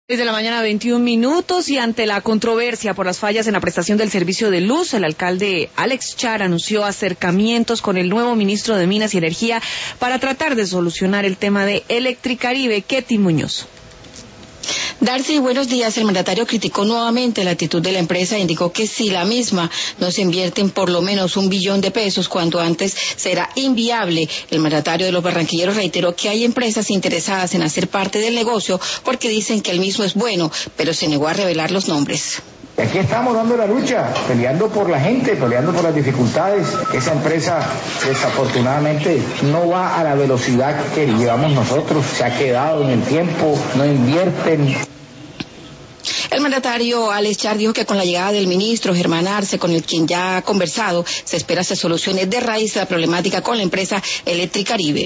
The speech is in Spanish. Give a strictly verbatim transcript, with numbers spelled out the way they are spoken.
Desde la mañana, veintiún minutos, y ante la controversia por las fallas en la prestación del servicio de luz, el alcalde Alex Char anunció acercamientos con el nuevo ministro de Minas y Energía para tratar de solucionar el tema de Electricaribe. Ketty Muñoz. Darcy, buenos días. El mandatario criticó nuevamente la actitud de la empresa e indicó que si la misma no se invierte en por lo menos un billón de pesos cuanto antes será inviable. El mandatario de los barranquilleros reiteró que hay empresas interesadas en hacer parte del negocio porque dicen que el mismo es bueno, pero se negó a revelar los nombres. Aquí estamos dando la lucha, peleando por la gente, peleando por las dificultades. Esa empresa desafortunadamente no va a la velocidad que llevamos nosotros, se ha quedado en el tiempo, no invierten. El mandatario Alex Char dijo que con la llegada del ministro Germán Arce, con el quien ya ha conversado, se espera se solucione de raíz la problemática con la empresa Electricaribe.